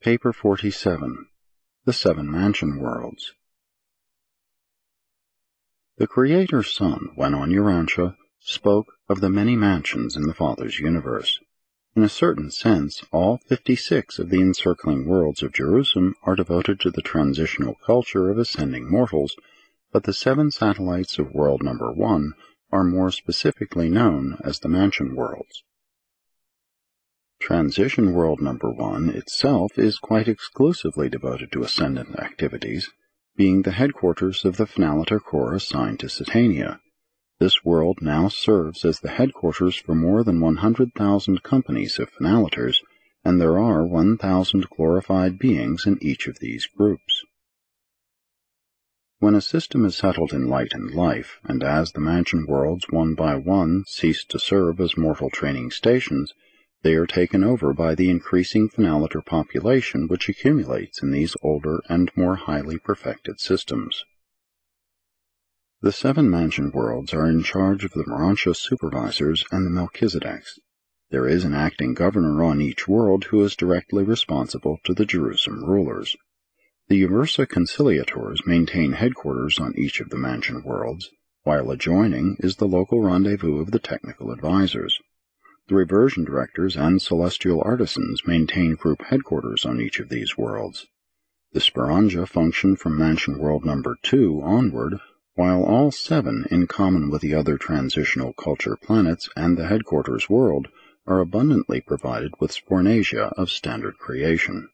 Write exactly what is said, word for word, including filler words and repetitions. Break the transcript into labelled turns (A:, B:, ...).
A: Paper forty-seven. The Seven Mansion Worlds. The Creator's Son, when on Urantia, spoke of the many mansions in the Father's universe. In a certain sense, all fifty-six of the encircling worlds of Jerusalem are devoted to the transitional culture of ascending mortals, but the seven satellites of world number one are more specifically known as the Mansion Worlds. Transition World Number One itself is quite exclusively devoted to ascendant activities, being the headquarters of the Finaliter Corps assigned to Satania. This world now serves as the headquarters for more than one hundred thousand companies of Finaliters, and there are one thousand glorified beings in each of these groups. When a system is settled in light and life, and as the Mansion Worlds one by one cease to serve as mortal training stations, they are taken over by the increasing Finaliter population which accumulates in these older and more highly perfected systems. The seven Mansion Worlds are in charge of the Morontia supervisors and the Melchizedeks. There is an acting governor on each world who is directly responsible to the Jerusalem rulers. The Uversa Conciliators maintain headquarters on each of the Mansion Worlds, while adjoining is the local rendezvous of the technical advisors. The Reversion Directors and Celestial Artisans maintain group headquarters on each of these worlds. The Sperangia function from Mansion World Number Two onward, while all seven, in common with the other transitional culture planets and the headquarters world, are abundantly provided with Spornasia of standard creation.